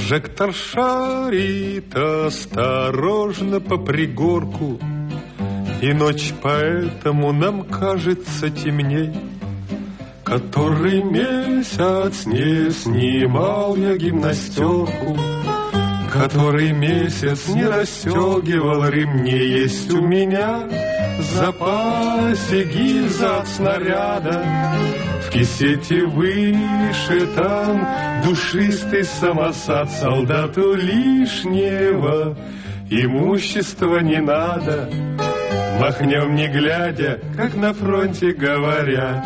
Прожектор шарит осторожно по пригорку, и ночь поэтому нам кажется темней. Который месяц не снимал я гимнастерку, который месяц не расстегивал ремни. Есть у меня в запасе гильза от снаряда, в кисете выше там душистый самосад. Солдату лишнего имущества не надо, махнем не глядя, как на фронте говорят.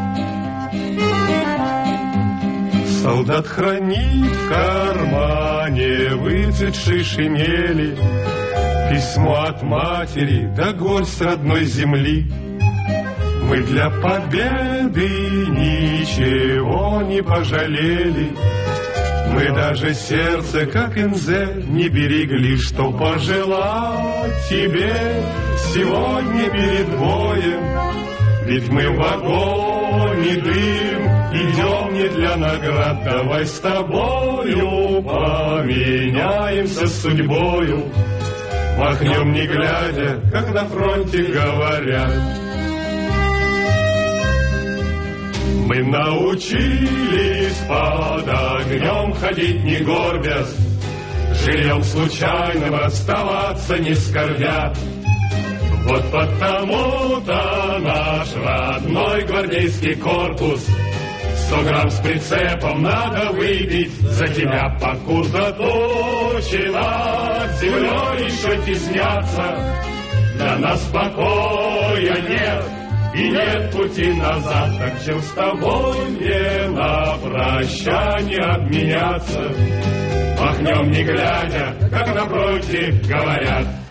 Солдат хранит в кармане выцветшей шинели письмо от матери да горсть родной земли. Мы для победы ничего не пожалели, мы даже сердце, как НЗ, не берегли. Что пожелать тебе сегодня перед боем? Ведь мы в огонь и дым идем не для наград. Давай с тобою поменяемся судьбою, махнем не глядя, как на фронте говорят. Мы научились под огнем ходить не горбясь, жильем случайным расставаться не скорбя. Вот потому-то наш родной гвардейский корпус 100 грамм с прицепом надо выпить за тебя, покуда тучи над землей еще теснятся. Для нас покоя нет и нет пути назад, так чем с тобой мне на прощание обменяться, махнем не глядя, как напротив говорят.